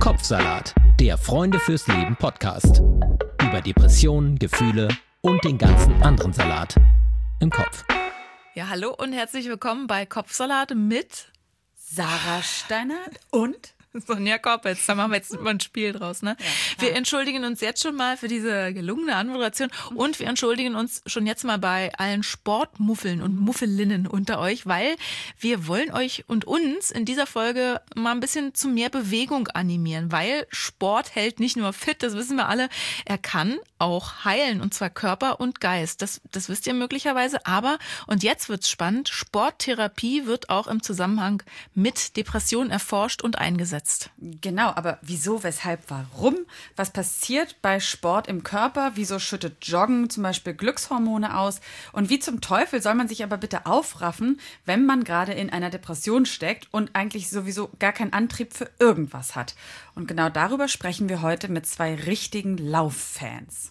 Kopfsalat, der Freunde fürs Leben Podcast. Über Depressionen, Gefühle und den ganzen anderen Salat im Kopf. Ja, hallo und herzlich willkommen bei Kopfsalat mit Sarah Steinert und Sonja Koppitz. Da machen wir jetzt mal ein Spiel draus, ne? Ja, wir entschuldigen uns jetzt schon mal für diese gelungene Anmoderation und wir entschuldigen uns schon jetzt mal bei allen Sportmuffeln und Muffelinnen unter euch, weil wir wollen euch und uns in dieser Folge mal ein bisschen zu mehr Bewegung animieren, weil Sport hält nicht nur fit, das wissen wir alle, er kann auch heilen, und zwar Körper und Geist. Das wisst ihr möglicherweise, aber, und jetzt wird's spannend, Sporttherapie wird auch im Zusammenhang mit Depressionen erforscht und eingesetzt. Genau, aber wieso, weshalb, warum? Was passiert bei Sport im Körper? Wieso schüttet Joggen zum Beispiel Glückshormone aus? Und wie zum Teufel soll man sich aber bitte aufraffen, wenn man gerade in einer Depression steckt und eigentlich sowieso gar keinen Antrieb für irgendwas hat? Und genau darüber sprechen wir heute mit zwei richtigen Lauffans.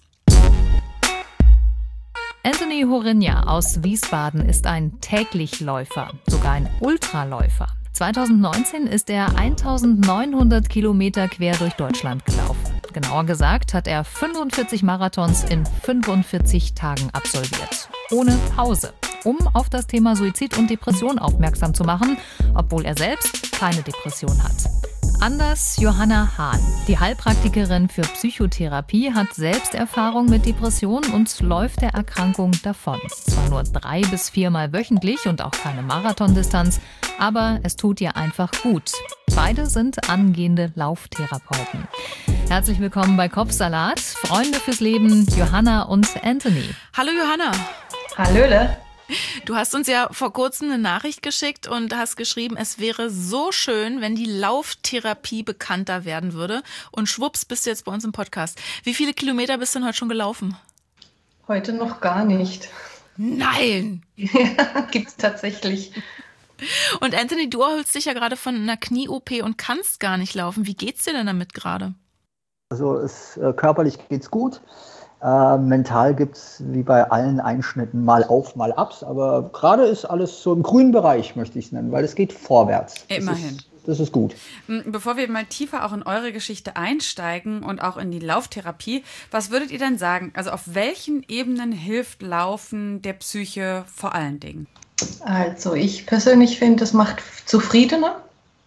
Anthony Horinja aus Wiesbaden ist ein Täglichläufer, sogar ein Ultraläufer. 2019 ist er 1900 Kilometer quer durch Deutschland gelaufen. Genauer gesagt hat er 45 Marathons in 45 Tagen absolviert. Ohne Pause. Um auf das Thema Suizid und Depression aufmerksam zu machen, obwohl er selbst keine Depression hat. Anders Johanna Hahn. Die Heilpraktikerin für Psychotherapie hat Selbsterfahrung mit Depressionen und läuft der Erkrankung davon. Zwar nur 3 bis 4 Mal wöchentlich und auch keine Marathondistanz, aber es tut ihr einfach gut. Beide sind angehende Lauftherapeuten. Herzlich willkommen bei Kopfsalat. Freunde fürs Leben, Johanna und Anthony. Hallo Johanna. Hallöle. Du hast uns ja vor kurzem eine Nachricht geschickt und hast geschrieben, es wäre so schön, wenn die Lauftherapie bekannter werden würde. Und schwupps, bist du jetzt bei uns im Podcast. Wie viele Kilometer bist du denn heute schon gelaufen? Heute noch gar nicht. Nein! Ja, gibt's tatsächlich. Und Anthony, du erholst dich ja gerade von einer Knie-OP und kannst gar nicht laufen. Wie geht's dir denn damit gerade? Also körperlich geht's gut. Mental gibt es wie bei allen Einschnitten mal Auf, mal Abs, aber gerade ist alles so im grünen Bereich, möchte ich es nennen, weil es geht vorwärts. Immerhin. Das ist gut. Bevor wir mal tiefer auch in eure Geschichte einsteigen und auch in die Lauftherapie, was würdet ihr denn sagen? Also auf welchen Ebenen hilft Laufen der Psyche vor allen Dingen? Also ich persönlich finde, es macht zufriedener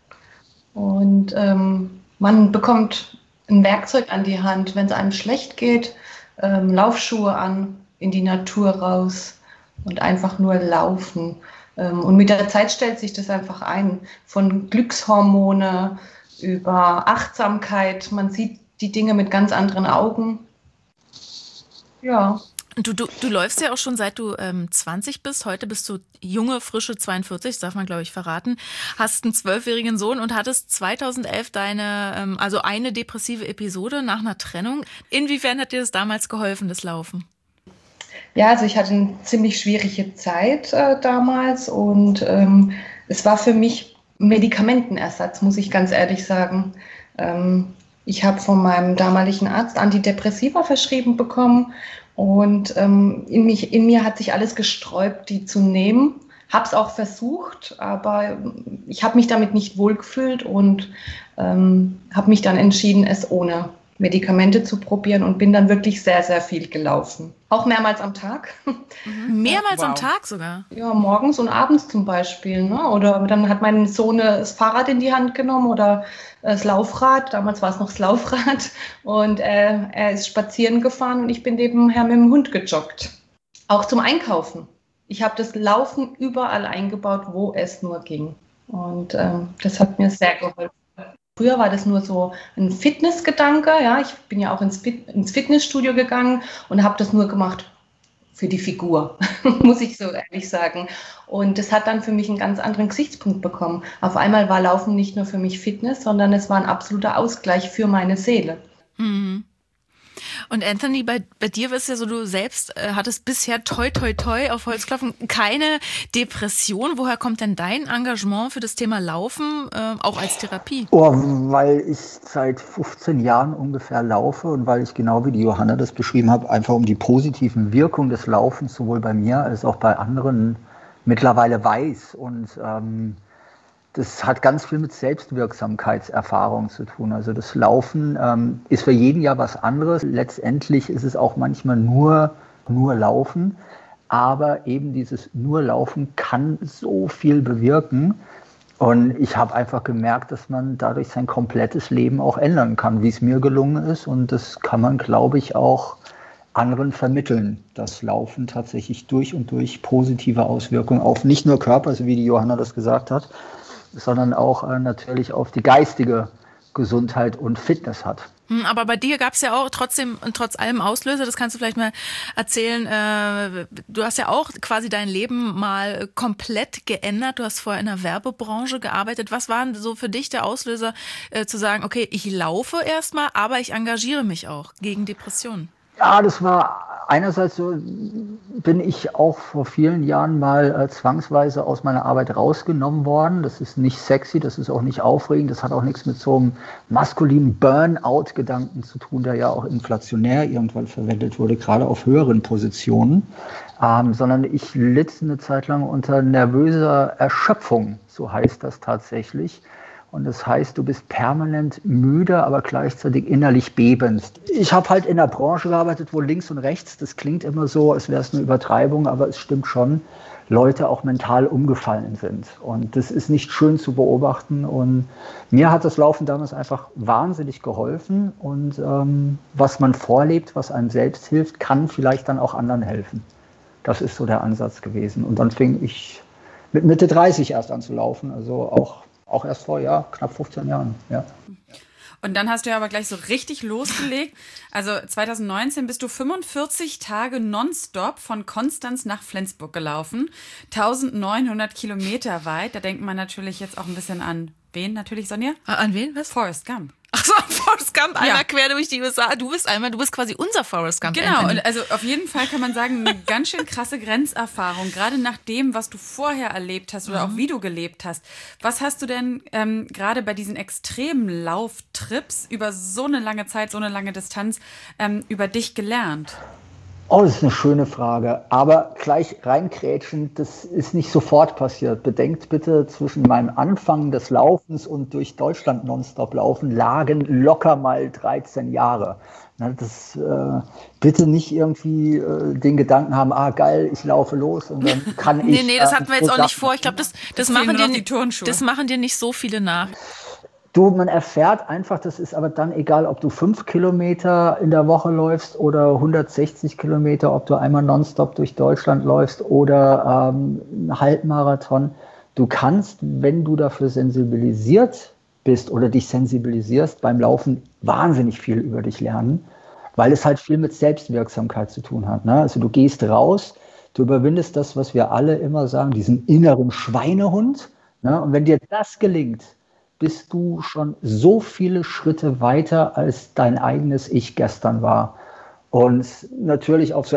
und man bekommt ein Werkzeug an die Hand, wenn es einem schlecht geht. Laufschuhe an, in die Natur raus und einfach nur laufen. Und mit der Zeit stellt sich das einfach ein. Von Glückshormone über Achtsamkeit. Man sieht die Dinge mit ganz anderen Augen. Ja. Du läufst ja auch schon seit du 20 bist. Heute bist du junge, frische 42, das darf man, glaube ich, verraten. Hast einen 12-jährigen Sohn und hattest 2011 eine depressive Episode nach einer Trennung. Inwiefern hat dir das damals geholfen, das Laufen? Ja, also ich hatte eine ziemlich schwierige Zeit damals und es war für mich ein Medikamentenersatz, muss ich ganz ehrlich sagen. Ich habe von meinem damaligen Arzt Antidepressiva verschrieben bekommen. Und in mir hat sich alles gesträubt, die zu nehmen. Habe es auch versucht, aber ich habe mich damit nicht wohlgefühlt und habe mich dann entschieden, es ohne Medikamente zu probieren und bin dann wirklich sehr, sehr viel gelaufen. Auch mehrmals am Tag. Mehrmals am Tag sogar? Ja, morgens und abends zum Beispiel. Ne? Oder dann hat mein Sohn das Fahrrad in die Hand genommen oder das Laufrad. Damals war es noch das Laufrad. Und er ist spazieren gefahren und ich bin nebenher mit dem Hund gejoggt. Auch zum Einkaufen. Ich habe das Laufen überall eingebaut, wo es nur ging. Und das hat mir sehr geholfen. Früher war das nur so ein Fitnessgedanke. Ja, ich bin ja auch ins Fitnessstudio gegangen und habe das nur gemacht für die Figur, muss ich so ehrlich sagen. Und das hat dann für mich einen ganz anderen Gesichtspunkt bekommen. Auf einmal war Laufen nicht nur für mich Fitness, sondern es war ein absoluter Ausgleich für meine Seele. Mhm. Und Anthony, bei dir ist ja so, du selbst hattest bisher toi auf Holzklopfen keine Depression. Woher kommt denn dein Engagement für das Thema Laufen, auch als Therapie? Weil ich seit 15 Jahren ungefähr laufe und weil ich genau wie die Johanna das beschrieben habe, einfach um die positiven Wirkungen des Laufens sowohl bei mir als auch bei anderen mittlerweile weiß. Und das hat ganz viel mit Selbstwirksamkeitserfahrung zu tun. Also das Laufen ist für jeden ja was anderes. Letztendlich ist es auch manchmal nur Laufen. Aber eben dieses nur Laufen kann so viel bewirken. Und ich habe einfach gemerkt, dass man dadurch sein komplettes Leben auch ändern kann, wie es mir gelungen ist. Und das kann man, glaube ich, auch anderen vermitteln, dass Laufen tatsächlich durch und durch positive Auswirkungen auf nicht nur Körper, so wie die Johanna das gesagt hat, sondern auch natürlich auf die geistige Gesundheit und Fitness hat. Aber bei dir gab es ja auch trotz allem Auslöser, das kannst du vielleicht mal erzählen, du hast ja auch quasi dein Leben mal komplett geändert, du hast vorher in der Werbebranche gearbeitet. Was war denn so für dich der Auslöser, zu sagen, okay, ich laufe erstmal, aber ich engagiere mich auch gegen Depressionen? Ja, das war einerseits so, bin ich auch vor vielen Jahren mal zwangsweise aus meiner Arbeit rausgenommen worden. Das ist nicht sexy, das ist auch nicht aufregend, das hat auch nichts mit so einem maskulinen Burnout-Gedanken zu tun, der ja auch inflationär irgendwann verwendet wurde, gerade auf höheren Positionen, sondern ich litt eine Zeit lang unter nervöser Erschöpfung, so heißt das tatsächlich. Und das heißt, du bist permanent müde, aber gleichzeitig innerlich bebend. Ich habe halt in der Branche gearbeitet, wo links und rechts, das klingt immer so, als wäre es eine Übertreibung, aber es stimmt schon, Leute auch mental umgefallen sind. Und das ist nicht schön zu beobachten. Und mir hat das Laufen damals einfach wahnsinnig geholfen. Und was man vorlebt, was einem selbst hilft, kann vielleicht dann auch anderen helfen. Das ist so der Ansatz gewesen. Und dann fing ich mit Mitte 30 erst an zu laufen, also auch erst vor knapp 15 Jahren. Ja. Und dann hast du ja aber gleich so richtig losgelegt. Also 2019 bist du 45 Tage nonstop von Konstanz nach Flensburg gelaufen. 1900 Kilometer weit. Da denkt man natürlich jetzt auch ein bisschen an wen natürlich, Sonja? An wen? Was? Forrest Gump. Ach so, Forrest Gump, einmal quer durch die USA. Du bist quasi unser Forrest Gump. Genau, und also auf jeden Fall kann man sagen, eine ganz schön krasse Grenzerfahrung, gerade nach dem, was du vorher erlebt hast oder auch wie du gelebt hast. Was hast du denn gerade bei diesen extremen Lauftrips über so eine lange Zeit, so eine lange Distanz über dich gelernt? Oh, das ist eine schöne Frage. Aber gleich reinkrätschen, das ist nicht sofort passiert. Bedenkt bitte, zwischen meinem Anfang des Laufens und durch Deutschland nonstop laufen lagen locker mal 13 Jahre. Das bitte nicht irgendwie den Gedanken haben, geil, ich laufe los und dann kann ich... Nee, das hatten wir jetzt auch nicht vor. Ich glaube, das machen dir nicht so viele nach. Du, man erfährt einfach, das ist aber dann egal, ob du 5 Kilometer in der Woche läufst oder 160 Kilometer, ob du einmal nonstop durch Deutschland läufst oder einen Halbmarathon. Du kannst, wenn du dafür sensibilisiert bist oder dich sensibilisierst, beim Laufen wahnsinnig viel über dich lernen, weil es halt viel mit Selbstwirksamkeit zu tun hat. Ne? Also du gehst raus, du überwindest das, was wir alle immer sagen, diesen inneren Schweinehund. Ne? Und wenn dir das gelingt, bist du schon so viele Schritte weiter, als dein eigenes Ich gestern war. Und natürlich auf so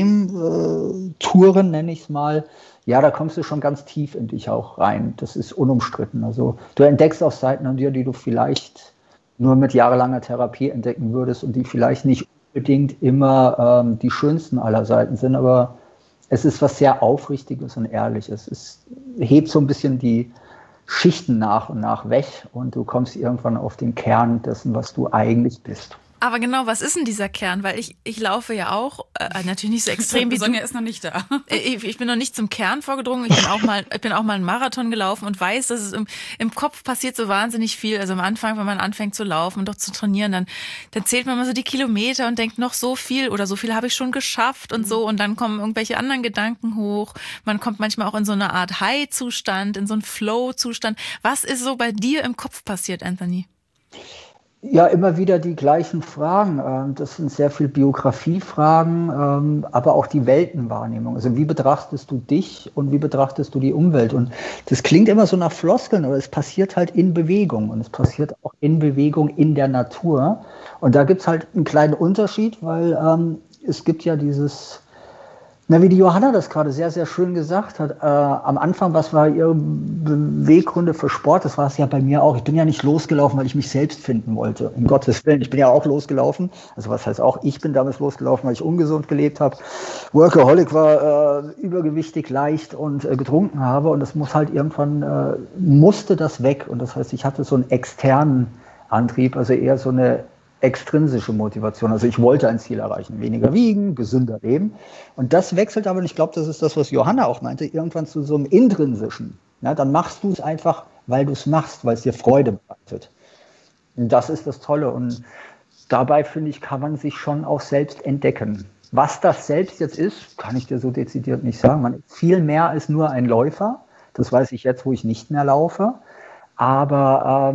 Extremtouren, nenne ich es mal, ja, da kommst du schon ganz tief in dich auch rein. Das ist unumstritten. Also du entdeckst auch Seiten an dir, die du vielleicht nur mit jahrelanger Therapie entdecken würdest und die vielleicht nicht unbedingt immer die schönsten aller Seiten sind, aber es ist was sehr Aufrichtiges und Ehrliches. Es hebt so ein bisschen die Schichten nach und nach weg und du kommst irgendwann auf den Kern dessen, was du eigentlich bist. Aber genau, was ist denn dieser Kern? Weil ich laufe ja auch, natürlich nicht so extrem wie du. Sonja ist noch nicht da. Ich bin noch nicht zum Kern vorgedrungen. Ich bin auch mal einen Marathon gelaufen und weiß, dass es im Kopf passiert so wahnsinnig viel. Also am Anfang, wenn man anfängt zu laufen und doch zu trainieren, dann zählt man mal so die Kilometer und denkt, noch so viel oder so viel habe ich schon geschafft und so. Und dann kommen irgendwelche anderen Gedanken hoch. Man kommt manchmal auch in so eine Art High-Zustand, in so einen Flow-Zustand. Was ist so bei dir im Kopf passiert, Anthony? Ja, immer wieder die gleichen Fragen. Das sind sehr viel Biografiefragen, aber auch die Weltenwahrnehmung. Also wie betrachtest du dich und wie betrachtest du die Umwelt? Und das klingt immer so nach Floskeln, aber es passiert halt in Bewegung. Und es passiert auch in Bewegung in der Natur. Und da gibt es halt einen kleinen Unterschied, weil es gibt ja dieses Na, wie die Johanna das gerade sehr, sehr schön gesagt hat, am Anfang, was war ihre Beweggründe für Sport? Das war es ja bei mir auch. Ich bin ja nicht losgelaufen, weil ich mich selbst finden wollte. Um Gottes Willen. Ich bin ja auch losgelaufen. Also was heißt auch, ich bin damals losgelaufen, weil ich ungesund gelebt habe. Workaholic war, übergewichtig, leicht und getrunken habe. Und das muss halt irgendwann, musste das weg. Und das heißt, ich hatte so einen externen Antrieb, also eher so eine extrinsische Motivation. Also ich wollte ein Ziel erreichen. Weniger wiegen, gesünder leben. Und das wechselt aber, und ich glaube, das ist das, was Johanna auch meinte, irgendwann zu so einem intrinsischen. Ja, dann machst du es einfach, weil du es machst, weil es dir Freude bereitet. Und das ist das Tolle. Und dabei, finde ich, kann man sich schon auch selbst entdecken. Was das selbst jetzt ist, kann ich dir so dezidiert nicht sagen. Man ist viel mehr als nur ein Läufer. Das weiß ich jetzt, wo ich nicht mehr laufe. Aber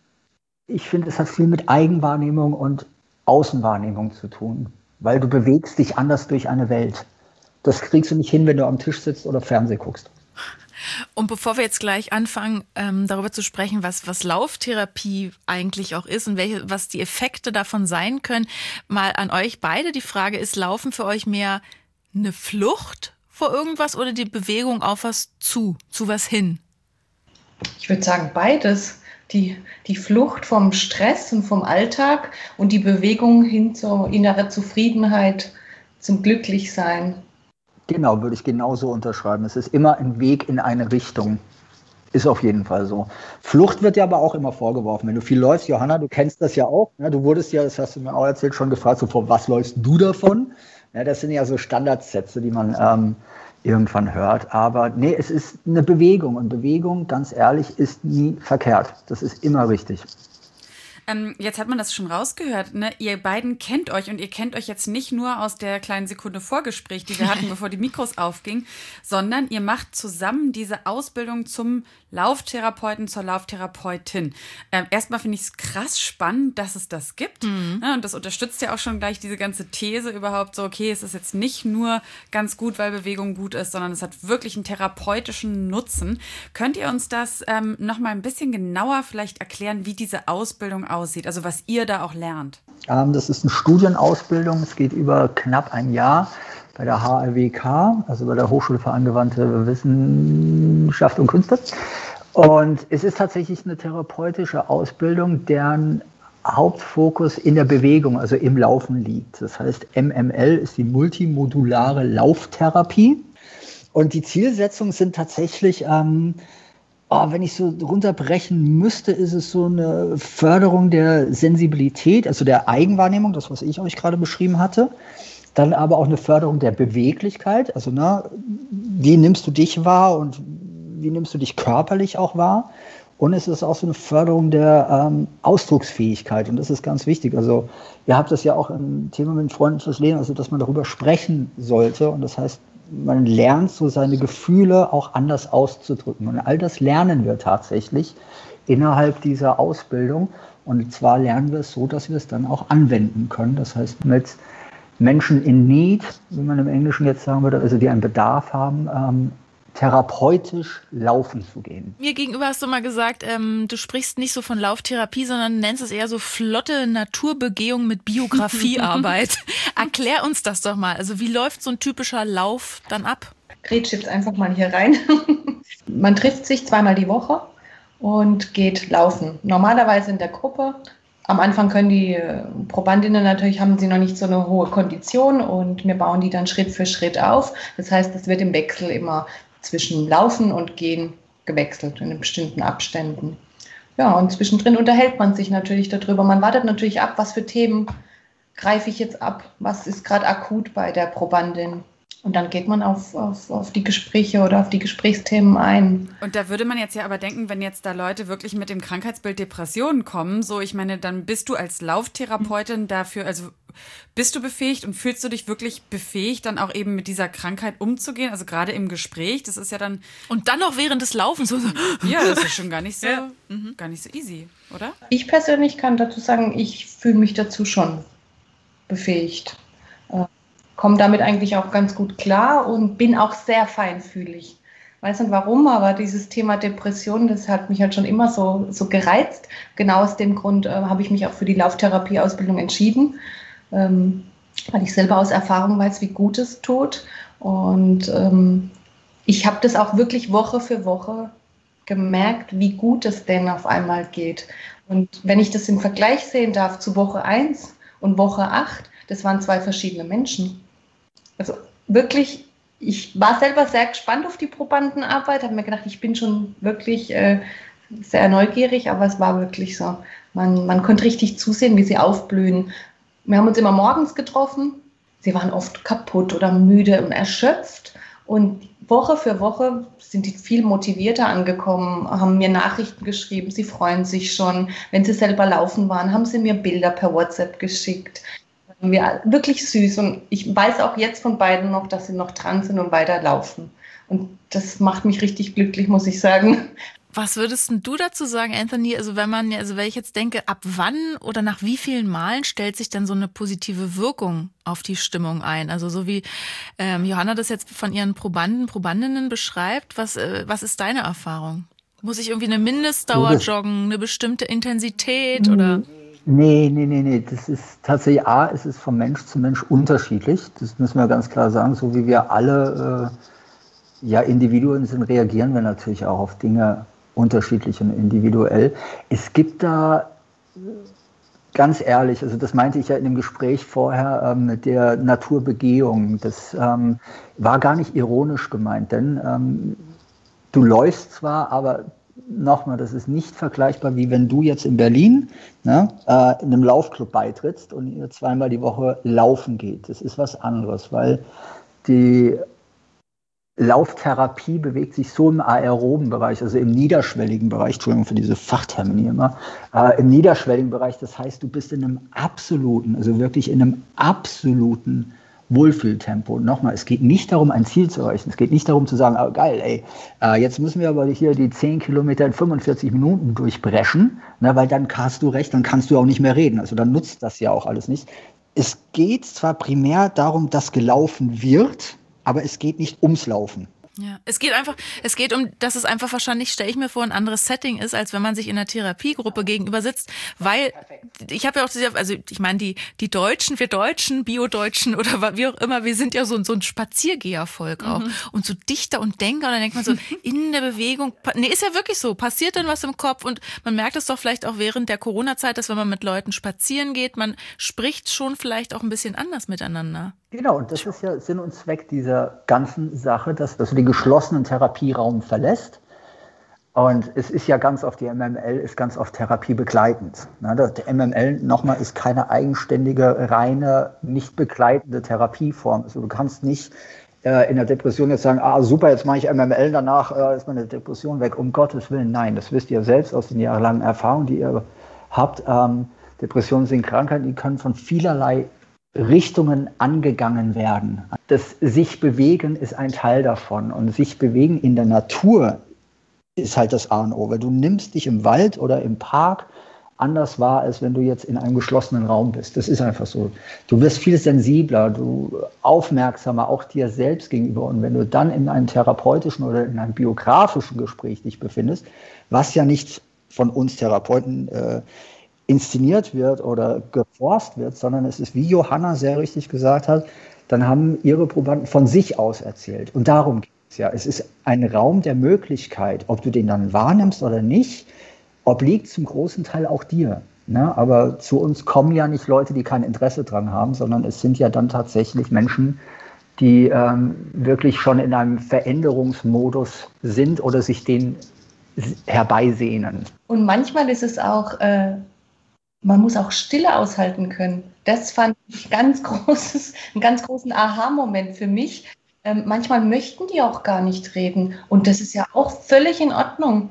ich finde, es hat viel mit Eigenwahrnehmung und Außenwahrnehmung zu tun, weil du bewegst dich anders durch eine Welt. Das kriegst du nicht hin, wenn du am Tisch sitzt oder Fernsehen guckst. Und bevor wir jetzt gleich anfangen, darüber zu sprechen, was Lauftherapie eigentlich auch ist und was die Effekte davon sein können, mal an euch beide die Frage, ist Laufen für euch mehr eine Flucht vor irgendwas oder die Bewegung auf was zu was hin? Ich würde sagen beides. Die Flucht vom Stress und vom Alltag und die Bewegung hin zur inneren Zufriedenheit, zum Glücklichsein. Genau, würde ich genauso unterschreiben. Es ist immer ein Weg in eine Richtung. Ist auf jeden Fall so. Flucht wird ja aber auch immer vorgeworfen. Wenn du viel läufst, Johanna, du kennst das ja auch. Ne? Du wurdest ja, das hast du mir auch erzählt, schon gefragt, so, vor was läufst du davon? Ja, das sind ja so Standardsätze, die man irgendwann hört. Aber nee, es ist eine Bewegung. Und Bewegung, ganz ehrlich, ist nie verkehrt. Das ist immer richtig. Jetzt hat man das schon rausgehört, ne? Ihr beiden kennt euch und ihr kennt euch jetzt nicht nur aus der kleinen Sekunde Vorgespräch, die wir hatten, bevor die Mikros aufgingen, sondern ihr macht zusammen diese Ausbildung zum Lauftherapeuten, zur Lauftherapeutin. Erstmal finde ich es krass spannend, dass es das gibt. Ne? Und das unterstützt ja auch schon gleich diese ganze These überhaupt so, okay, es ist jetzt nicht nur ganz gut, weil Bewegung gut ist, sondern es hat wirklich einen therapeutischen Nutzen. Könnt ihr uns das noch mal ein bisschen genauer vielleicht erklären, wie diese Ausbildung aussieht, also was ihr da auch lernt? Das ist eine Studienausbildung, es geht über knapp ein Jahr bei der HAWK, also bei der Hochschule für angewandte Wissenschaft und Künste. Und es ist tatsächlich eine therapeutische Ausbildung, deren Hauptfokus in der Bewegung, also im Laufen liegt. Das heißt, MML ist die multimodulare Lauftherapie. Und die Zielsetzungen sind tatsächlich, wenn ich so runterbrechen müsste, ist es so eine Förderung der Sensibilität, also der Eigenwahrnehmung, das, was ich euch gerade beschrieben hatte. Dann aber auch eine Förderung der Beweglichkeit, also wie nimmst du dich wahr und wie nimmst du dich körperlich auch wahr? Und es ist auch so eine Förderung der Ausdrucksfähigkeit und das ist ganz wichtig. Also ihr habt das ja auch im Thema mit Freunden fürs Leben, also dass man darüber sprechen sollte und das heißt, man lernt so seine Gefühle auch anders auszudrücken und all das lernen wir tatsächlich innerhalb dieser Ausbildung und zwar lernen wir es so, dass wir es dann auch anwenden können. Das heißt mit Menschen in Need, wie man im Englischen jetzt sagen würde, also die einen Bedarf haben, therapeutisch laufen zu gehen. Mir gegenüber hast du mal gesagt, du sprichst nicht so von Lauftherapie, sondern nennst es eher so flotte Naturbegehung mit Biografiearbeit. Erklär uns das doch mal. Also wie läuft so ein typischer Lauf dann ab? Gretsch jetzt einfach mal hier rein. Man trifft sich 2-mal die Woche und geht laufen. Normalerweise in der Gruppe. Am Anfang können die Probandinnen natürlich, haben sie noch nicht so eine hohe Kondition und wir bauen die dann Schritt für Schritt auf. Das heißt, es wird im Wechsel immer zwischen Laufen und Gehen gewechselt in bestimmten Abständen. Ja, und zwischendrin unterhält man sich natürlich darüber. Man wartet natürlich ab, was für Themen greife ich jetzt ab, was ist gerade akut bei der Probandin. Und dann geht man auf die Gespräche oder auf die Gesprächsthemen ein. Und da würde man jetzt ja aber denken, wenn jetzt da Leute wirklich mit dem Krankheitsbild Depressionen kommen, so ich meine, dann bist du als Lauftherapeutin dafür, also bist du befähigt und fühlst du dich wirklich befähigt, dann auch eben mit dieser Krankheit umzugehen? Also gerade im Gespräch, das ist ja dann... Und dann noch während des Laufens. Ja, das ist schon gar nicht so easy, oder? Ich persönlich kann dazu sagen, ich fühle mich dazu schon befähigt. Komme damit eigentlich auch ganz gut klar und bin auch sehr feinfühlig. Weiß nicht warum, aber dieses Thema Depression, das hat mich halt schon immer so gereizt. Genau aus dem Grund habe ich mich auch für die Lauftherapie-Ausbildung entschieden, weil ich selber aus Erfahrung weiß, wie gut es tut. Und ich habe das auch wirklich Woche für Woche gemerkt, wie gut es denn auf einmal geht. Und wenn ich das im Vergleich sehen darf zu Woche 1 und Woche 8, das waren 2 verschiedene Menschen. Also wirklich, ich war selber sehr gespannt auf die Probandenarbeit, habe mir gedacht, ich bin schon wirklich sehr neugierig, aber es war wirklich so. Man konnte richtig zusehen, wie sie aufblühen. Wir haben uns immer morgens getroffen. Sie waren oft kaputt oder müde und erschöpft. Und Woche für Woche sind die viel motivierter angekommen, haben mir Nachrichten geschrieben, sie freuen sich schon. Wenn sie selber laufen waren, haben sie mir Bilder per WhatsApp geschickt. Ja, wirklich süß. Und ich weiß auch jetzt von beiden noch, dass sie noch dran sind und weiterlaufen. Und das macht mich richtig glücklich, muss ich sagen. Was würdest du dazu sagen, Anthony? Also wenn ich jetzt denke, ab wann oder nach wie vielen Malen stellt sich dann so eine positive Wirkung auf die Stimmung ein? Also so wie Johanna das jetzt von ihren Probandinnen beschreibt, was ist deine Erfahrung? Muss ich irgendwie eine Mindestdauer joggen, eine bestimmte Intensität oder? Nee. Das ist tatsächlich, es ist von Mensch zu Mensch unterschiedlich. Das müssen wir ganz klar sagen. So wie wir alle Individuen sind, reagieren wir natürlich auch auf Dinge unterschiedlich und individuell. Es gibt da, ganz ehrlich, also das meinte ich ja in dem Gespräch vorher mit der Naturbegehung, das war gar nicht ironisch gemeint, denn du läufst zwar, aber nochmal, das ist nicht vergleichbar, wie wenn du jetzt in Berlin in einem Laufclub beitrittst und ihr 2-mal die Woche laufen geht. Das ist was anderes, weil die Lauftherapie bewegt sich so im aeroben Bereich, also im niederschwelligen Bereich, Entschuldigung für diese Fachtermini immer, im niederschwelligen Bereich, das heißt, du bist in einem absoluten, also wirklich in einem absoluten Wohlfühltempo. Nochmal, es geht nicht darum, ein Ziel zu erreichen. Es geht nicht darum zu sagen, geil, jetzt müssen wir aber hier die 10 Kilometer in 45 Minuten durchbrechen, weil dann hast du recht, dann kannst du auch nicht mehr reden. Also dann nutzt das ja auch alles nicht. Es geht zwar primär darum, dass gelaufen wird, aber es geht nicht ums Laufen. Ja, es geht um, dass es einfach wahrscheinlich, stelle ich mir vor, ein anderes Setting ist, als wenn man sich in einer Therapiegruppe gegenüber sitzt, weil ich habe ja auch, ich meine, die Deutschen, wir Deutschen, Bio-Deutschen oder wie auch immer, wir sind ja so ein Spaziergehervolk auch und so Dichter und Denker und dann denkt man so, in der Bewegung, ist ja wirklich so, passiert dann was im Kopf und man merkt es doch vielleicht auch während der Corona-Zeit, dass wenn man mit Leuten spazieren geht, man spricht schon vielleicht auch ein bisschen anders miteinander. Genau, und das ist ja Sinn und Zweck dieser ganzen Sache, dass du den geschlossenen Therapieraum verlässt. Und es ist ja ganz oft, die MML ist ganz oft therapiebegleitend. Der MML, nochmal, ist keine eigenständige, reine, nicht begleitende Therapieform. Also du kannst nicht in der Depression jetzt sagen, super, jetzt mache ich MML, danach ist meine Depression weg. Um Gottes Willen, nein, das wisst ihr selbst aus den jahrelangen Erfahrungen, die ihr habt. Depressionen sind Krankheiten, die können von vielerlei Richtungen angegangen werden. Das sich bewegen ist ein Teil davon und sich bewegen in der Natur ist halt das A und O, weil du nimmst dich im Wald oder im Park anders wahr, als wenn du jetzt in einem geschlossenen Raum bist. Das ist einfach so. Du wirst viel sensibler, du aufmerksamer auch dir selbst gegenüber und wenn du dann in einem therapeutischen oder in einem biografischen Gespräch dich befindest, was ja nicht von uns Therapeuten inszeniert wird oder geforst wird, sondern es ist, wie Johanna sehr richtig gesagt hat, dann haben ihre Probanden von sich aus erzählt. Und darum geht es ja. Es ist ein Raum der Möglichkeit, ob du den dann wahrnimmst oder nicht, obliegt zum großen Teil auch dir. Aber zu uns kommen ja nicht Leute, die kein Interesse dran haben, sondern es sind ja dann tatsächlich Menschen, die wirklich schon in einem Veränderungsmodus sind oder sich den herbeisehnen. Und manchmal ist es auch man muss auch Stille aushalten können. Das fand ich einen ganz großen Aha-Moment für mich. Manchmal möchten die auch gar nicht reden. Und das ist ja auch völlig in Ordnung.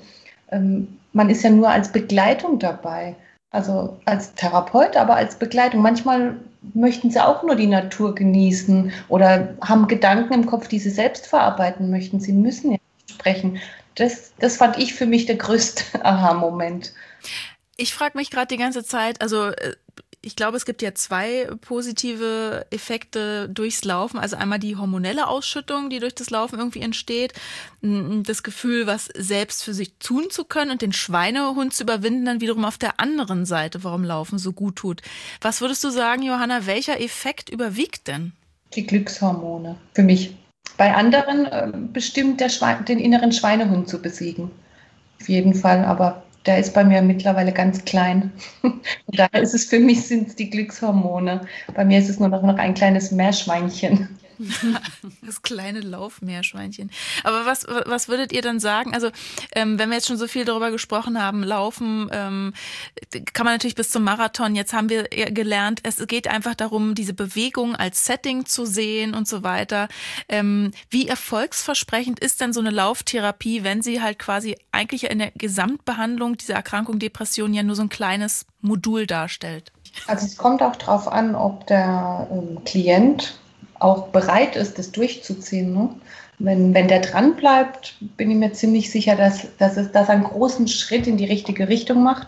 Man ist ja nur als Begleitung dabei. Also als Therapeut, aber als Begleitung. Manchmal möchten sie auch nur die Natur genießen oder haben Gedanken im Kopf, die sie selbst verarbeiten möchten. Sie müssen ja nicht sprechen. Das fand ich für mich der größte Aha-Moment. Ich frage mich gerade die ganze Zeit, also ich glaube, es gibt ja 2 positive Effekte durchs Laufen. Also einmal die hormonelle Ausschüttung, die durch das Laufen irgendwie entsteht. Das Gefühl, was selbst für sich tun zu können und den Schweinehund zu überwinden, dann wiederum auf der anderen Seite, warum Laufen so gut tut. Was würdest du sagen, Johanna, welcher Effekt überwiegt denn? Die Glückshormone, für mich. Bei anderen bestimmt den inneren Schweinehund zu besiegen. Auf jeden Fall, aber der ist bei mir mittlerweile ganz klein. Und daher ist es für mich, sind es die Glückshormone. Bei mir ist es nur noch ein kleines Meerschweinchen. Das kleine Laufmeerschweinchen. Aber was würdet ihr dann sagen? Also wenn wir jetzt schon so viel darüber gesprochen haben, Laufen kann man natürlich bis zum Marathon. Jetzt haben wir gelernt, es geht einfach darum, diese Bewegung als Setting zu sehen und so weiter. Wie erfolgsversprechend ist denn so eine Lauftherapie, wenn sie halt quasi eigentlich in der Gesamtbehandlung dieser Erkrankung Depression ja nur so ein kleines Modul darstellt? Also es kommt auch darauf an, ob der Klient auch bereit ist, das durchzuziehen. Ne? Wenn der dran bleibt, bin ich mir ziemlich sicher, dass es einen großen Schritt in die richtige Richtung macht.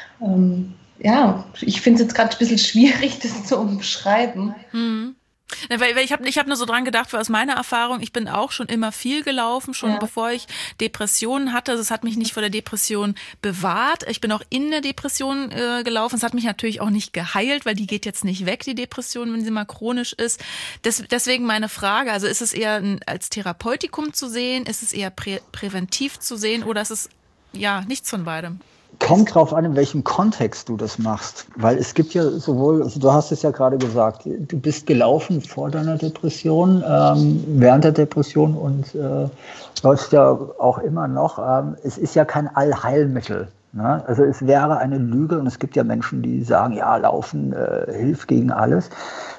Ich finde es jetzt gerade ein bisschen schwierig, das zu umschreiben. Weil ich hab nur so dran gedacht, weil aus meiner Erfahrung, ich bin auch schon immer viel gelaufen, schon bevor ich Depressionen hatte. Also es hat mich nicht vor der Depression bewahrt. Ich bin auch in der Depression gelaufen. Es hat mich natürlich auch nicht geheilt, weil die geht jetzt nicht weg, die Depression, wenn sie mal chronisch ist. Deswegen meine Frage, also ist es eher als Therapeutikum zu sehen, ist es eher präventiv zu sehen oder ist es nichts von beidem? Kommt drauf an, in welchem Kontext du das machst. Weil es gibt ja sowohl, also du hast es ja gerade gesagt, du bist gelaufen vor deiner Depression, während der Depression und läufst ja auch immer noch. Es ist ja kein Allheilmittel. Ne? Also es wäre eine Lüge und es gibt ja Menschen, die sagen, ja, Laufen hilft gegen alles.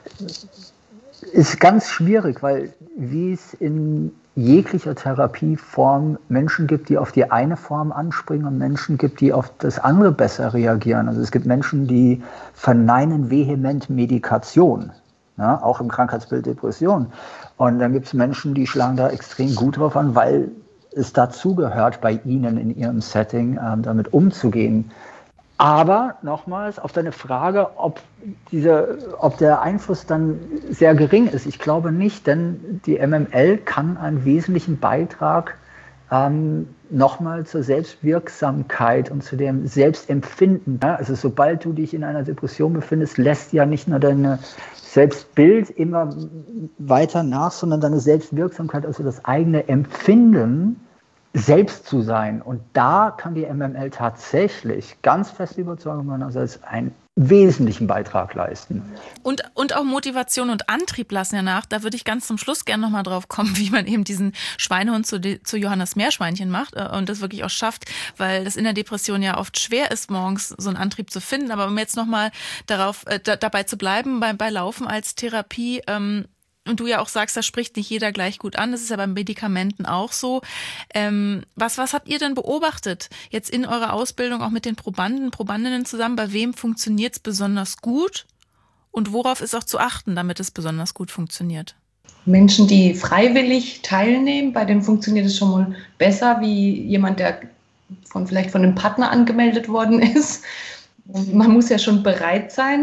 Ist ganz schwierig, weil wie es in jeglicher Therapieform Menschen gibt, die auf die eine Form anspringen und Menschen gibt, die auf das andere besser reagieren. Also es gibt Menschen, die verneinen vehement Medikation, ja, auch im Krankheitsbild Depression. Und dann gibt es Menschen, die schlagen da extrem gut drauf an, weil es dazugehört, bei ihnen in ihrem Setting damit umzugehen. Aber nochmals auf deine Frage, ob der Einfluss dann sehr gering ist. Ich glaube nicht, denn die MML kann einen wesentlichen Beitrag nochmal zur Selbstwirksamkeit und zu dem Selbstempfinden. Ja? Also sobald du dich in einer Depression befindest, lässt ja nicht nur dein Selbstbild immer weiter nach, sondern deine Selbstwirksamkeit, also das eigene Empfinden, selbst zu sein. Und da kann die MML tatsächlich ganz feste Überzeugung meinerseits einen wesentlichen Beitrag leisten. Und auch Motivation und Antrieb lassen ja nach. Da würde ich ganz zum Schluss gerne nochmal drauf kommen, wie man eben diesen Schweinehund zu Johannes Meerschweinchen macht und das wirklich auch schafft, weil das in der Depression ja oft schwer ist, morgens so einen Antrieb zu finden. Aber um jetzt nochmal dabei zu bleiben, bei Laufen als Therapie, und du ja auch sagst, das spricht nicht jeder gleich gut an. Das ist ja bei Medikamenten auch so. Was habt ihr denn beobachtet jetzt in eurer Ausbildung auch mit den Probandinnen zusammen? Bei wem funktioniert es besonders gut? Und worauf ist auch zu achten, damit es besonders gut funktioniert? Menschen, die freiwillig teilnehmen, bei denen funktioniert es schon mal besser, wie jemand, der vielleicht von einem Partner angemeldet worden ist. Man muss ja schon bereit sein,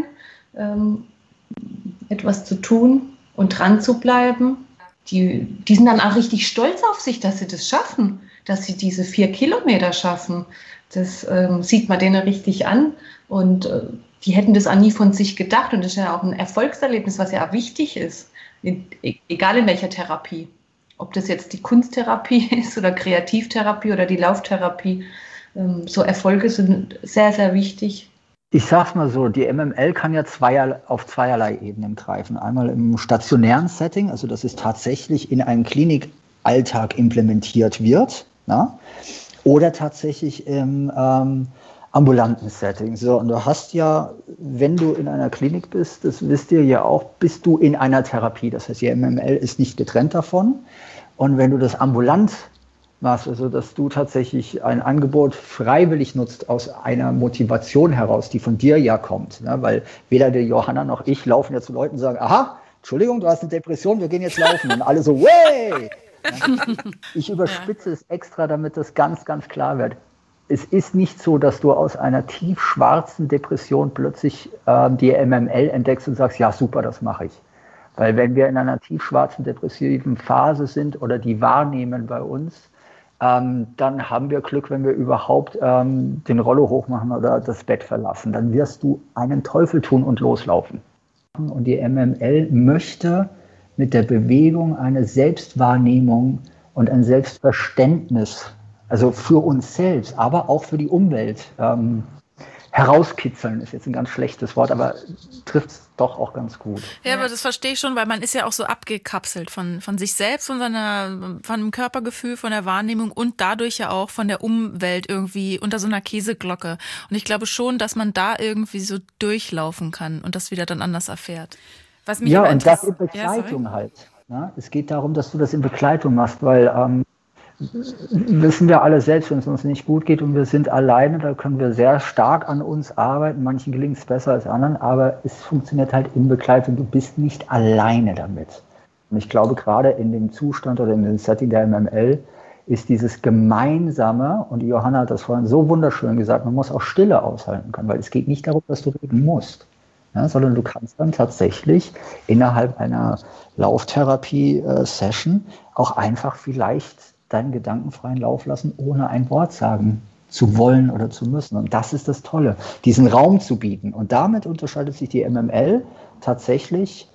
etwas zu tun und dran zu bleiben. Die sind dann auch richtig stolz auf sich, dass sie das schaffen, dass sie diese 4 Kilometer schaffen. Das sieht man denen richtig an und die hätten das auch nie von sich gedacht und das ist ja auch ein Erfolgserlebnis, was ja auch wichtig ist, egal in welcher Therapie. Ob das jetzt die Kunsttherapie ist oder Kreativtherapie oder die Lauftherapie, so Erfolge sind sehr, sehr wichtig. Ich sag's mal so, die MML kann ja auf zweierlei Ebenen greifen. Einmal im stationären Setting, also dass es tatsächlich in einen Klinikalltag implementiert wird, na? Oder tatsächlich im ambulanten Setting. So, und du hast ja, wenn du in einer Klinik bist, das wisst ihr ja auch, bist du in einer Therapie. Das heißt, die MML ist nicht getrennt davon. Und wenn du das ambulant machst, also dass du tatsächlich ein Angebot freiwillig nutzt aus einer Motivation heraus, die von dir ja kommt. Ne? Weil weder die Johanna noch ich laufen ja zu Leuten und sagen, aha, Entschuldigung, du hast eine Depression, wir gehen jetzt laufen. Und alle so, way! Ich überspitze es extra, damit das ganz, ganz klar wird. Es ist nicht so, dass du aus einer tiefschwarzen Depression plötzlich die MML entdeckst und sagst, ja super, das mache ich. Weil wenn wir in einer tiefschwarzen depressiven Phase sind oder die wahrnehmen bei uns, dann haben wir Glück, wenn wir überhaupt den Rollo hochmachen oder das Bett verlassen. Dann wirst du einen Teufel tun und loslaufen. Und die MML möchte mit der Bewegung eine Selbstwahrnehmung und ein Selbstverständnis, also für uns selbst, aber auch für die Umwelt, herauskitzeln ist jetzt ein ganz schlechtes Wort, aber trifft es doch auch ganz gut. Ja, aber das verstehe ich schon, weil man ist ja auch so abgekapselt von sich selbst, von dem Körpergefühl, von der Wahrnehmung und dadurch ja auch von der Umwelt irgendwie unter so einer Käseglocke. Und ich glaube schon, dass man da irgendwie so durchlaufen kann und das wieder dann anders erfährt. Was mich ja, und das in Begleitung halt. Ne? Es geht darum, dass du das in Begleitung machst, weil wissen wir alle selbst, wenn es uns nicht gut geht und wir sind alleine, da können wir sehr stark an uns arbeiten. Manchen gelingt es besser als anderen, aber es funktioniert halt in Begleitung. Du bist nicht alleine damit. Und ich glaube, gerade in dem Zustand oder in dem Setting der MML ist dieses Gemeinsame, und die Johanna hat das vorhin so wunderschön gesagt, man muss auch Stille aushalten können, weil es geht nicht darum, dass du reden musst, ja, sondern du kannst dann tatsächlich innerhalb einer Lauftherapie-Session auch einfach vielleicht deinen gedankenfreien Lauf lassen, ohne ein Wort sagen zu wollen oder zu müssen. Und das ist das Tolle, diesen Raum zu bieten. Und damit unterscheidet sich die MML tatsächlich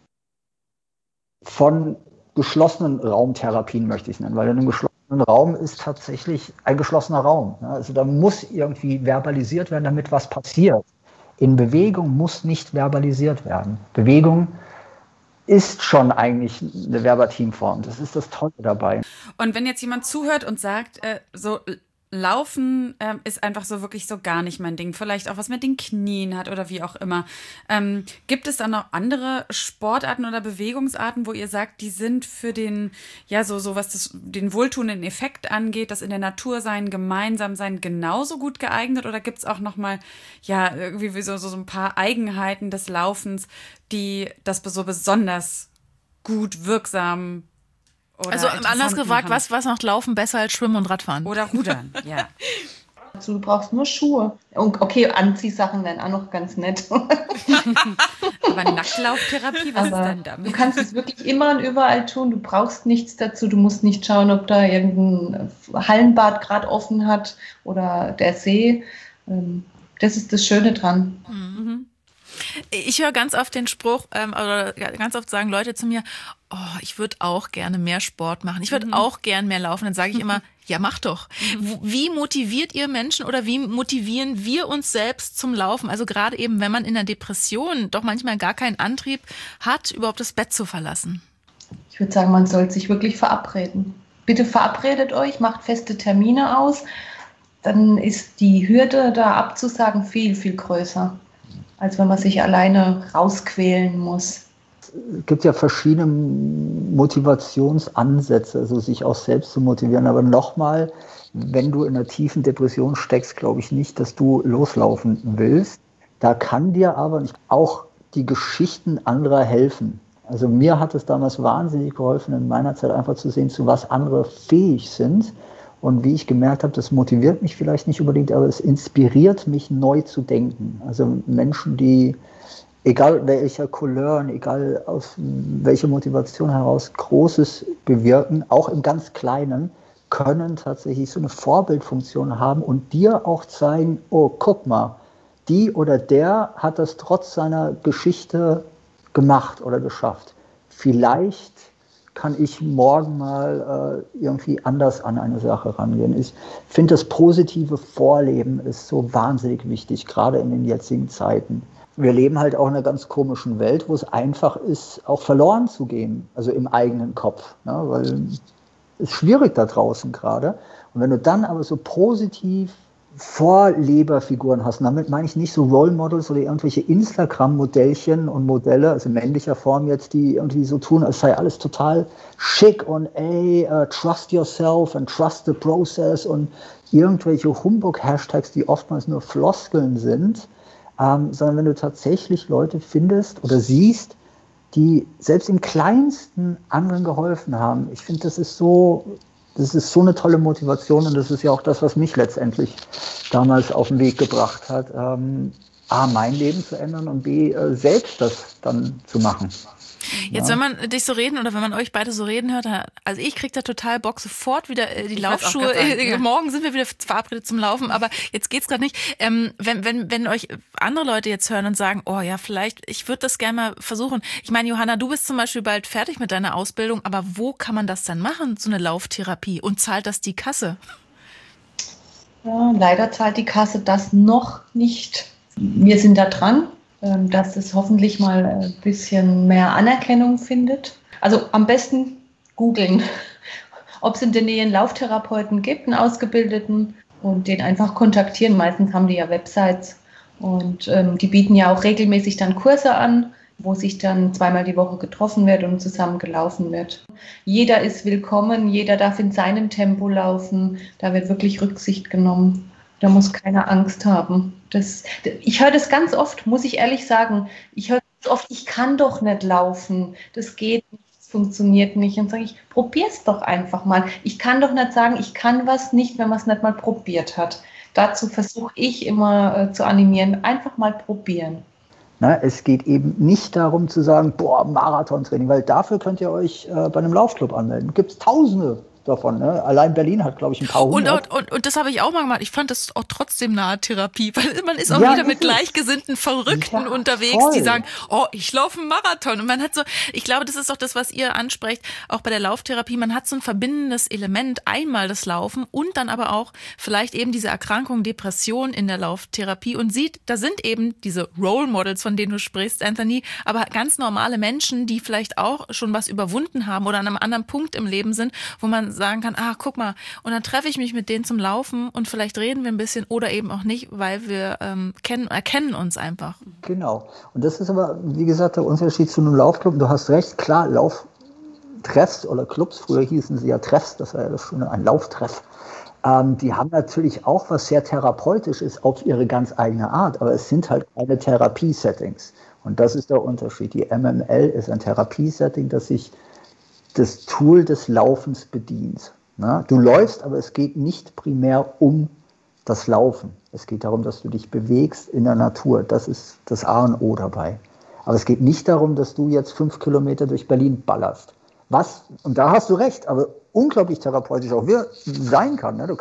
von geschlossenen Raumtherapien, möchte ich nennen, weil in einem geschlossenen Raum ist tatsächlich ein geschlossener Raum. Also da muss irgendwie verbalisiert werden, damit was passiert. In Bewegung muss nicht verbalisiert werden. Bewegung ist schon eigentlich eine Verbatimform. Das ist das Tolle dabei. Und wenn jetzt jemand zuhört und sagt, so Laufen ist einfach so wirklich so gar nicht mein Ding, vielleicht auch was mit den Knien hat oder wie auch immer. Gibt es dann noch andere Sportarten oder Bewegungsarten, wo ihr sagt, die sind für den, ja, so was den wohltuenden Effekt angeht, das in der Natur sein, gemeinsam sein, genauso gut geeignet? Oder gibt es auch nochmal, ja, irgendwie so ein paar Eigenheiten des Laufens, die das so besonders gut, wirksam also anders gefragt, was macht Laufen besser als Schwimmen und Radfahren? Oder Rudern, ja. Also, du brauchst nur Schuhe. Und okay, Anziehsachen wären auch noch ganz nett. Aber Nacktlauftherapie, was ist denn damit? Du kannst es wirklich immer und überall tun. Du brauchst nichts dazu. Du musst nicht schauen, ob da irgendein Hallenbad gerade offen hat oder der See. Das ist das Schöne dran. Mhm. Ich höre ganz oft den Spruch, oder ganz oft sagen Leute zu mir, oh, ich würde auch gerne mehr Sport machen. Ich würde auch gern mehr laufen. Dann sage ich immer, ja, mach doch. Wie motiviert ihr Menschen oder wie motivieren wir uns selbst zum Laufen? Also gerade eben, wenn man in der Depression doch manchmal gar keinen Antrieb hat, überhaupt das Bett zu verlassen. Ich würde sagen, man sollte sich wirklich verabreden. Bitte verabredet euch, macht feste Termine aus. Dann ist die Hürde, da abzusagen, viel, viel größer, als wenn man sich alleine rausquälen muss. Es gibt ja verschiedene Motivationsansätze, also sich auch selbst zu motivieren. Aber nochmal, wenn du in einer tiefen Depression steckst, glaube ich nicht, dass du loslaufen willst. Da kann dir aber auch die Geschichten anderer helfen. Also mir hat es damals wahnsinnig geholfen, in meiner Zeit einfach zu sehen, zu was andere fähig sind. Und wie ich gemerkt habe, das motiviert mich vielleicht nicht unbedingt, aber es inspiriert mich, neu zu denken. Also Menschen, die, egal welcher Couleur, egal aus welcher Motivation heraus, Großes bewirken, auch im ganz Kleinen, können tatsächlich so eine Vorbildfunktion haben und dir auch zeigen, oh, guck mal, die oder der hat das trotz seiner Geschichte gemacht oder geschafft. Vielleicht kann ich morgen mal irgendwie anders an eine Sache rangehen. Ich finde, das positive Vorleben ist so wahnsinnig wichtig, gerade in den jetzigen Zeiten. Wir leben halt auch in einer ganz komischen Welt, wo es einfach ist, auch verloren zu gehen, also im eigenen Kopf, ne? Weil es ist schwierig da draußen gerade. Und wenn du dann aber so positiv Vorleberfiguren hast, und damit meine ich nicht so Role Models oder irgendwelche Instagram-Modellchen und Modelle, also männlicher Form jetzt, die irgendwie so tun, als sei alles total schick und trust yourself and trust the process und irgendwelche Humbug-Hashtags, die oftmals nur Floskeln sind, sondern wenn du tatsächlich Leute findest oder siehst, die selbst im Kleinsten anderen geholfen haben. Ich finde, das ist so eine tolle Motivation und das ist ja auch das, was mich letztendlich damals auf den Weg gebracht hat, A, mein Leben zu ändern und B, selbst das dann zu machen. Jetzt, wenn man dich so reden oder wenn man euch beide so reden hört, also ich kriege da total Bock, sofort wieder die Laufschuhe. Morgen sind wir wieder verabredet zum Laufen, aber jetzt geht's gerade nicht. Wenn euch andere Leute jetzt hören und sagen, oh ja, vielleicht, ich würde das gerne mal versuchen. Ich meine, Johanna, du bist zum Beispiel bald fertig mit deiner Ausbildung, aber wo kann man das dann machen, so eine Lauftherapie? Und zahlt das die Kasse? Ja, leider zahlt die Kasse das noch nicht. Wir sind da dran, dass es hoffentlich mal ein bisschen mehr Anerkennung findet. Also am besten googeln, ob es in der Nähe einen Lauftherapeuten gibt, einen Ausgebildeten, und den einfach kontaktieren. Meistens haben die ja Websites und die bieten ja auch regelmäßig dann Kurse an, wo sich dann 2-mal die Woche getroffen wird und zusammen gelaufen wird. Jeder ist willkommen, jeder darf in seinem Tempo laufen, da wird wirklich Rücksicht genommen. Da muss keiner Angst haben. Ich höre das ganz oft, muss ich ehrlich sagen. Ich höre das oft, ich kann doch nicht laufen, das geht nicht, das funktioniert nicht. Und sage ich, probier's doch einfach mal. Ich kann doch nicht sagen, ich kann was nicht, wenn man es nicht mal probiert hat. Dazu versuche ich immer zu animieren, einfach mal probieren. Na, es geht eben nicht darum zu sagen, boah, Marathontraining, weil dafür könnt ihr euch bei einem Laufclub anmelden. Gibt es Tausende davon. Ne? Allein Berlin hat, glaube ich, ein paar hundert. Und das habe ich auch mal gemacht. Ich fand das auch trotzdem eine Art Therapie, weil man ist auch wieder mit gleichgesinnten Verrückten unterwegs, voll. Die sagen, oh, ich laufe einen Marathon. Und man hat so, ich glaube, das ist auch das, was ihr ansprecht, auch bei der Lauftherapie. Man hat so ein verbindendes Element, einmal das Laufen und dann aber auch vielleicht eben diese Erkrankung, Depression in der Lauftherapie und sieht, da sind eben diese Role Models, von denen du sprichst, Anthony, aber ganz normale Menschen, die vielleicht auch schon was überwunden haben oder an einem anderen Punkt im Leben sind, wo man sagen kann, guck mal, und dann treffe ich mich mit denen zum Laufen und vielleicht reden wir ein bisschen oder eben auch nicht, weil wir erkennen uns einfach. Genau. Und das ist aber, wie gesagt, der Unterschied zu einem Laufclub. Du hast recht, klar, Lauftreffs oder Clubs, früher hießen sie ja Treffs, das war ja das Schöne, ein Lauftreff. Die haben natürlich auch was sehr therapeutisch ist auf ihre ganz eigene Art, aber es sind halt keine Therapiesettings. Und das ist der Unterschied. Die MML ist ein Therapiesetting, das sich das Tool des Laufens bedient. Na, du läufst, aber es geht nicht primär um das Laufen. Es geht darum, dass du dich bewegst in der Natur. Das ist das A und O dabei. Aber es geht nicht darum, dass du jetzt 5 Kilometer durch Berlin ballerst. Was, und da hast du recht, aber unglaublich therapeutisch auch sein kann. Ne?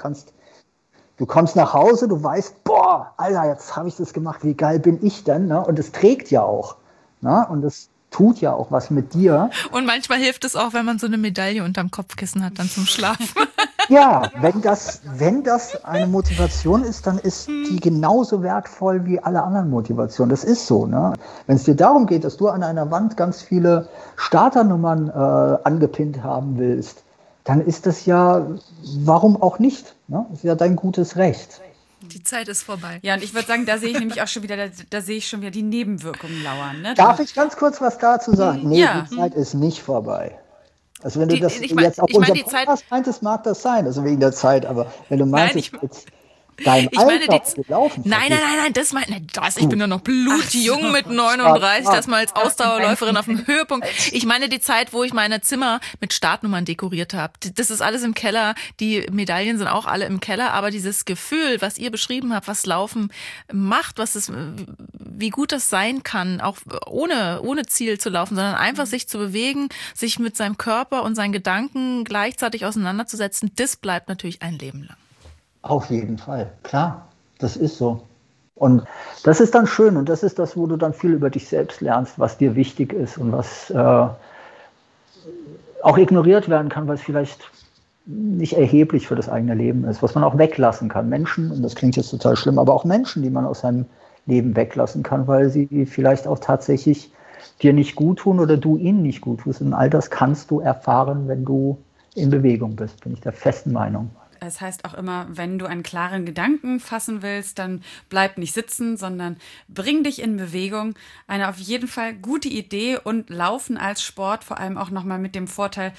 Du kommst nach Hause, du weißt, boah, Alter, jetzt habe ich das gemacht, wie geil bin ich denn? Ne? Und es trägt ja auch. Ne? Und das tut ja auch was mit dir. Und manchmal hilft es auch, wenn man so eine Medaille unterm Kopfkissen hat, dann zum Schlafen. Ja, wenn das eine Motivation ist, dann ist die genauso wertvoll wie alle anderen Motivationen. Das ist so. Ne? Wenn es dir darum geht, dass du an einer Wand ganz viele Starternummern angepinnt haben willst, dann ist das ja, warum auch nicht? Ne? Das ist ja dein gutes Recht. Die Zeit ist vorbei. Ja, und ich würde sagen, da sehe ich nämlich auch schon wieder, die Nebenwirkungen lauern. Ne? Darf ich ganz kurz was dazu sagen? Nee, ja. Die Zeit ist nicht vorbei. Also wenn du das jetzt auf unser Podcast meintest, mag das sein, also wegen der Zeit, aber wenn du meinst, ich bin ja noch blutjung mit 39, das mal als Ausdauerläuferin auf dem Höhepunkt. Ich meine die Zeit, wo ich meine Zimmer mit Startnummern dekoriert habe. Das ist alles im Keller, die Medaillen sind auch alle im Keller, aber dieses Gefühl, was ihr beschrieben habt, was Laufen macht, wie gut das sein kann, auch ohne Ziel zu laufen, sondern einfach sich zu bewegen, sich mit seinem Körper und seinen Gedanken gleichzeitig auseinanderzusetzen, das bleibt natürlich ein Leben lang. Auf jeden Fall, klar, das ist so. Und das ist dann schön und das ist das, wo du dann viel über dich selbst lernst, was dir wichtig ist und was auch ignoriert werden kann, weil es vielleicht nicht erheblich für das eigene Leben ist, was man auch weglassen kann. Menschen, und das klingt jetzt total schlimm, aber auch Menschen, die man aus seinem Leben weglassen kann, weil sie vielleicht auch tatsächlich dir nicht gut tun oder du ihnen nicht gut tust. Und all das kannst du erfahren, wenn du in Bewegung bist, bin ich der festen Meinung. Es heißt auch immer, wenn du einen klaren Gedanken fassen willst, dann bleib nicht sitzen, sondern bring dich in Bewegung. Eine auf jeden Fall gute Idee und Laufen als Sport, vor allem auch nochmal mit dem Vorteil,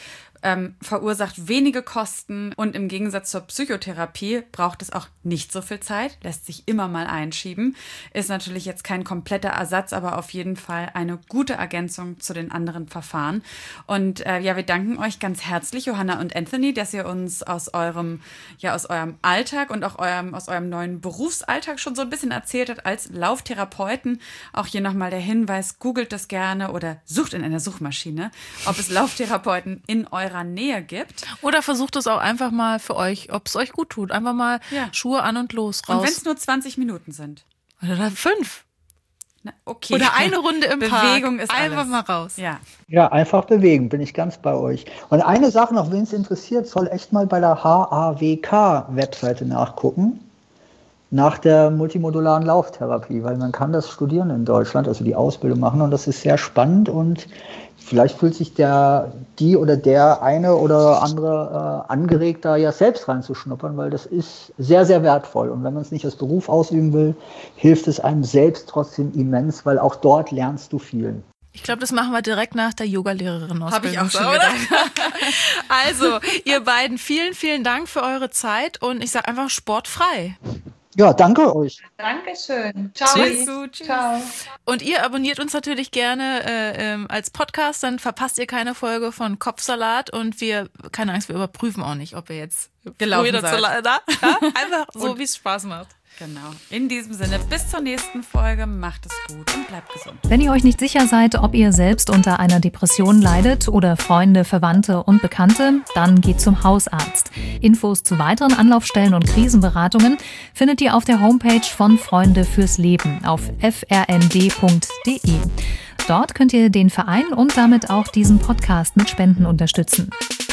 verursacht wenige Kosten und im Gegensatz zur Psychotherapie braucht es auch nicht so viel Zeit, lässt sich immer mal einschieben. Ist natürlich jetzt kein kompletter Ersatz, aber auf jeden Fall eine gute Ergänzung zu den anderen Verfahren. Und wir danken euch ganz herzlich, Johanna und Anthony, dass ihr uns aus eurem Alltag und auch aus eurem neuen Berufsalltag schon so ein bisschen erzählt habt als Lauftherapeuten. Auch hier nochmal der Hinweis, googelt das gerne oder sucht in einer Suchmaschine, ob es Lauftherapeuten in eurer Nähe gibt. Oder versucht es auch einfach mal für euch, ob es euch gut tut. Einfach mal Schuhe an und los, raus. Und wenn es nur 20 Minuten sind. Oder 5. Na, okay. Oder eine Runde im Bewegung Park. Ist einfach alles. Mal raus. Ja, einfach bewegen, bin ich ganz bei euch. Und eine Sache noch, wen es interessiert, soll echt mal bei der HAWK-Webseite nachgucken. Nach der multimodularen Lauftherapie, weil man kann das studieren in Deutschland, also die Ausbildung machen und das ist sehr spannend und vielleicht fühlt sich die oder der eine oder andere angeregt, da ja selbst reinzuschnuppern, weil das ist sehr, sehr wertvoll und wenn man es nicht als Beruf ausüben will, hilft es einem selbst trotzdem immens, weil auch dort lernst du viel. Ich glaube, das machen wir direkt nach der Yoga-Lehrerin-Ausbildung. Habe ich auch schon gedacht. Also, ihr beiden, vielen, vielen Dank für eure Zeit und ich sage einfach sportfrei. Ja, danke euch. Dankeschön. Ciao. Tschüss. Ciao. Und ihr abonniert uns natürlich gerne als Podcast, dann verpasst ihr keine Folge von Kopfsalat und keine Angst, wir überprüfen auch nicht, ob ihr jetzt gelaufen seid. Einfach so, wie es Spaß macht. Genau. In diesem Sinne, bis zur nächsten Folge. Macht es gut und bleibt gesund. Wenn ihr euch nicht sicher seid, ob ihr selbst unter einer Depression leidet oder Freunde, Verwandte und Bekannte, dann geht zum Hausarzt. Infos zu weiteren Anlaufstellen und Krisenberatungen findet ihr auf der Homepage von Freunde fürs Leben auf frnd.de. Dort könnt ihr den Verein und damit auch diesen Podcast mit Spenden unterstützen.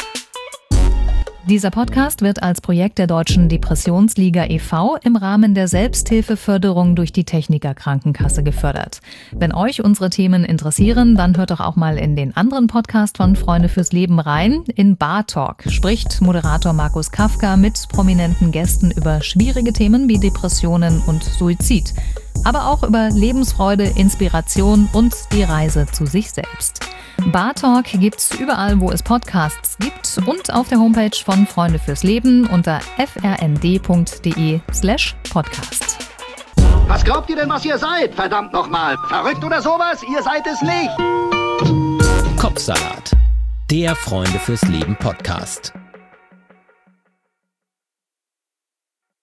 Dieser Podcast wird als Projekt der Deutschen Depressionsliga e.V. im Rahmen der Selbsthilfeförderung durch die Techniker Krankenkasse gefördert. Wenn euch unsere Themen interessieren, dann hört doch auch mal in den anderen Podcast von Freunde fürs Leben rein. In Bar Talk spricht Moderator Markus Kafka mit prominenten Gästen über schwierige Themen wie Depressionen und Suizid. Aber auch über Lebensfreude, Inspiration und die Reise zu sich selbst. Bar Talk gibt's überall, wo es Podcasts gibt und auf der Homepage von Freunde fürs Leben unter frnd.de/podcast. Was glaubt ihr denn, was ihr seid? Verdammt nochmal. Verrückt oder sowas? Ihr seid es nicht. Kopfsalat, der Freunde fürs Leben Podcast.